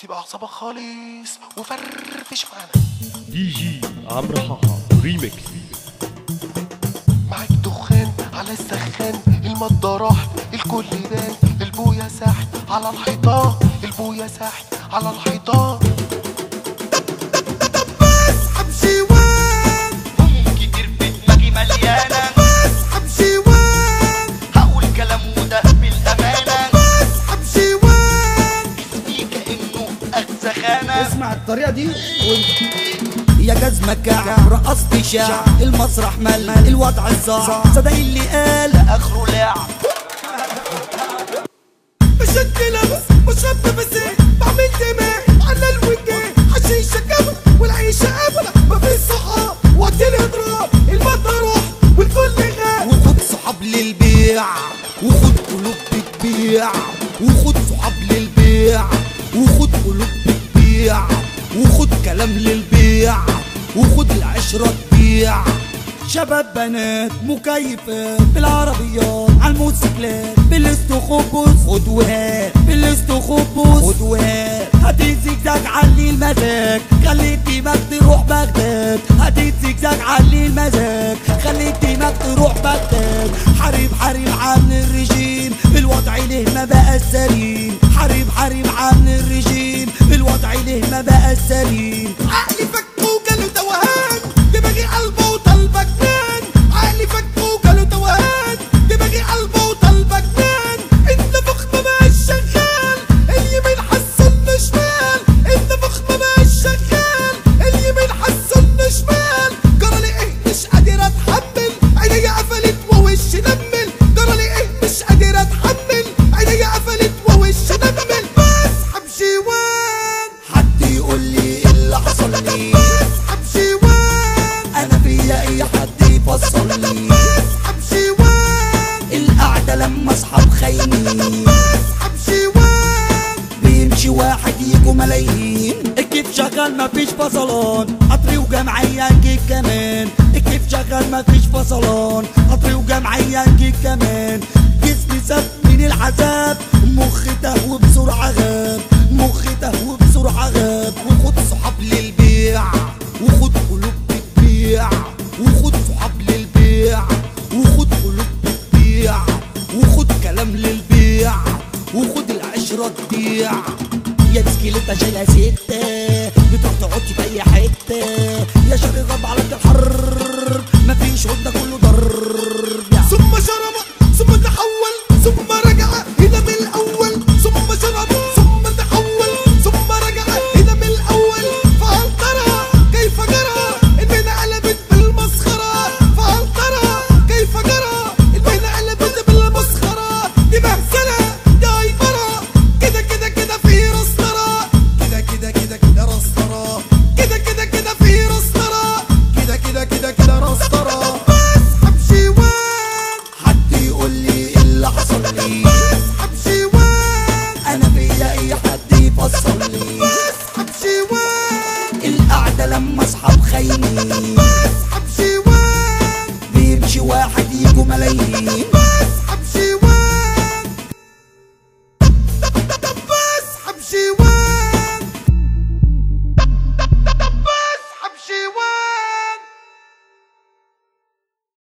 سيب اعصابك خالص وفرفش معانا. دي جي عمرو حاحة ريميكس. معاك دخان على السخان، المادة راحت الكل بان، البويا ساحت على الحيطان، البويا ساحت على الحيطان. بسحب شوان هموم كتير في دماغي مليانة، بسحب شوان هقول كلام وده بالأمانة، بسحب شوان اسمي كأنه أغزخانة. اسمع الطريقة دي يا جزمة كعب رقصت شعب، المسرح مل الوضع الصعب، صدق اللي قال آخره لعب. بشد لبس بشرب نفسي، بعمل دماغ على الوجه، حشيشة كبر والعيشة أبلة، مفيش صحاب وقت الإضراب، المادة روح والكل غاب. وخد صحاب للبيع وخد قلوب بتبيع، وخد صحاب للبيع وخد قلوب بتبيع، وخد كلام للبيع وخد العشرة تبيع. شباب بنات مكيفات بالعربيات عالموتوسيكلات، بالاستخبص خد وهات، بالاستخبص خد وهات. هاتي زجزاج علي المزاج، خلي الدماغ تروح بغداد، هاتي زجزاج علي المزاج، خلي الدماغ تروح بغداد. حريم حريم عامل الرجيم، الوضع ليه ما بقى السليم، حريم حريم عامل الرجيم، الوضع ليه ما بقى السليم. عقلي فك وجاله توهان، دماغي قلبه وطالبه جنان، عقلي فك وجاله توهان، دماغي قلبه وطالبه جنان. النفخ ما بقاش شغال، اليمين حسن شمال، النفخ ما بقاش شغال، اليمين حسن شمال. جرالي ايه مش قادر اتحمل، عينيا قفلت ووشي نمل، جرالي ايه مش قادر اتحمل، عينيا قفلت ووشي نمل. بسحب شوان حد يقول لي ايه اللي حصل لي، بسحب شوان انا فيا اي حد يفصلني، بسحب شوان القعده لما اصحاب خاينين، بسحب شوان بيمشي واحد يجوا ملايين. الكيف شغال مفيش فصلان، قطري وجمعيه نجيب كمان، الكيف شغال مفيش فصلان، قطري وجمعيه نجيب كمان. جسمي ساب من العذاب، مخي تهوى بسرعه غاب، مخي تهوى بسرعه غاب. وخد صحاب للبيع وخد قلوب بتبيع، وخد صحاب للبيع وخد قلوب بتبيع، وخد كلام للبيع وخد العشرة تبيع. يا بسكيلتة شايلة ستة، بتروح تقعد في أي حتة، يا شاري غاب على الحر، مفيش هدى كله ضرب. ثم شرب ثم تحول ثم رجع هنا من الأول، ثم شرب ثم تحول ثم رجع هنا من الأول. فهل ترى كيف جرى المهنة قلبت بالمسخرة، فهل ترى كيف جرى المهنة قلبت بالمسخرة. دي مهزلة دي هيبرة، كده كده كده في رسترة، كده كده كده كده رسترة، كده كده كده في رسترة، كده كده كده كده رسترة. بسحب شوان حد يقول لي ايه اللي حصل لي، بسحب شوان انا فيا اي حد يفصلني، بسحب شوان القعده لما اصحاب خاينين، بسحب شوان بيمشي واحد يجوا ملايين.